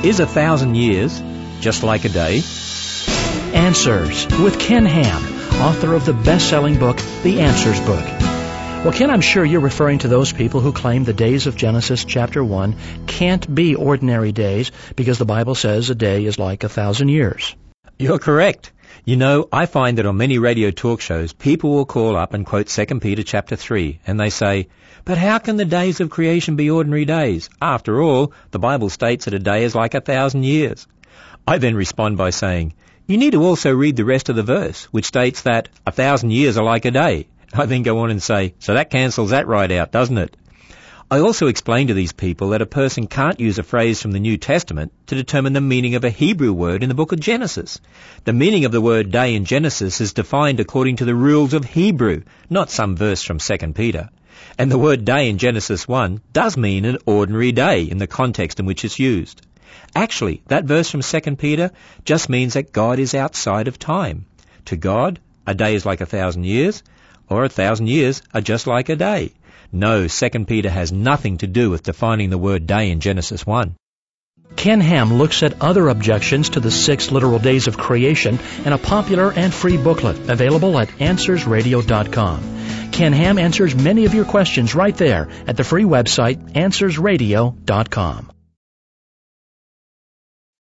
Is 1,000 years just like a day? Answers with Ken Ham, author of the best-selling book, The Answers Book. Well, Ken, I'm sure you're referring to those people who claim the days of Genesis chapter 1 can't be ordinary days because the Bible says a day is like 1,000 years. You're correct. You know, I find that on many radio talk shows, people will call up and quote 2 Peter chapter 3, and they say, but how can the days of creation be ordinary days? After all, the Bible states that a day is like 1,000 years. I then respond by saying, you need to also read the rest of the verse, which states that 1,000 years are like a day. I then go on and say, so that cancels that right out, doesn't it? I also explain to these people that a person can't use a phrase from the New Testament to determine the meaning of a Hebrew word in the book of Genesis. The meaning of the word day in Genesis is defined according to the rules of Hebrew, not some verse from 2 Peter. And the word day in Genesis 1 does mean an ordinary day in the context in which it's used. Actually, that verse from 2 Peter just means that God is outside of time. To God, a day is like 1,000 years, or 1,000 years are just like a day. No, 2 Peter has nothing to do with defining the word day in Genesis 1. Ken Ham looks at other objections to the 6 literal days of creation in a popular and free booklet available at AnswersRadio.com. Ken Ham answers many of your questions right there at the free website AnswersRadio.com.